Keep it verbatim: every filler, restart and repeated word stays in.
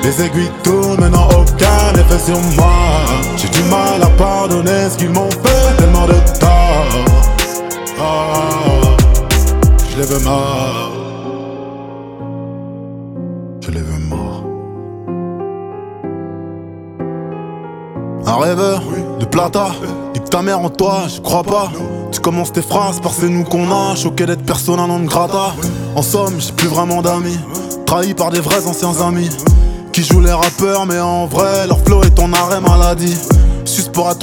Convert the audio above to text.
Les aiguilles tournent mais n'ont aucun effet sur moi. J'ai du mal à pardonner ce qu'ils m'ont fait, tellement de tort. Oh, je les veux morts. Je les veux morts. Un rêveur de plata, nique ta mère en toi, je crois pas. Tu commences tes phrases par c'est nous qu'on a, choqué d'être persona non grata. En somme, j'ai plus vraiment d'amis, trahi par des vrais anciens amis qui jouent les rappeurs mais en vrai leur flow est ton arrêt maladie. Juste pour être